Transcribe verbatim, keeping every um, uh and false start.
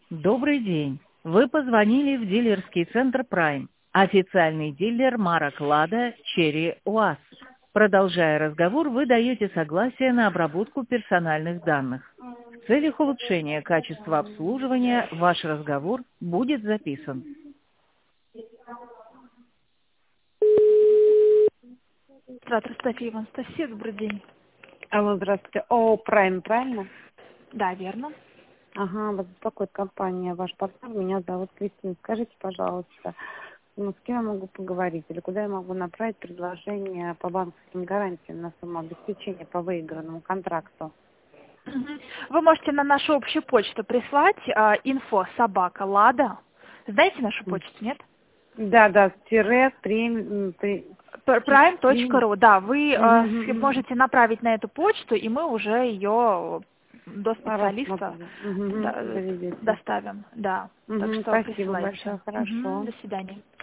Добрый день. Вы позвонили в дилерский центр Prime, официальный дилер марок Lada, Cherry, уаз. Продолжая разговор, вы даете согласие на обработку персональных данных. В целях улучшения качества обслуживания ваш разговор будет записан. Здравствуйте, София Анастасия, добрый день. Алло, здравствуйте. О, Prime, правильно? Да, верно. Ага, вот беспокоит компания ваш партнер. Меня зовут Кристина. Скажите, пожалуйста, ну, с кем я могу поговорить или куда я могу направить предложение по банковским гарантиям на самообеспечение по выигранному контракту? Мгм. Вы можете на нашу общую почту прислать а, инфо собака Лада. Знаете нашу М. почту, нет? Да, да, тире, прем, при, прайм точка прем. ру. Да, вы а, Мгм, с- мгм. можете направить на эту почту, и мы уже ее до специалиста Рассмотрим. Мгм, да, доведете. доставим. Да. Так Мгм, что спасибо присылайте. большое, Мгм. хорошо. До свидания.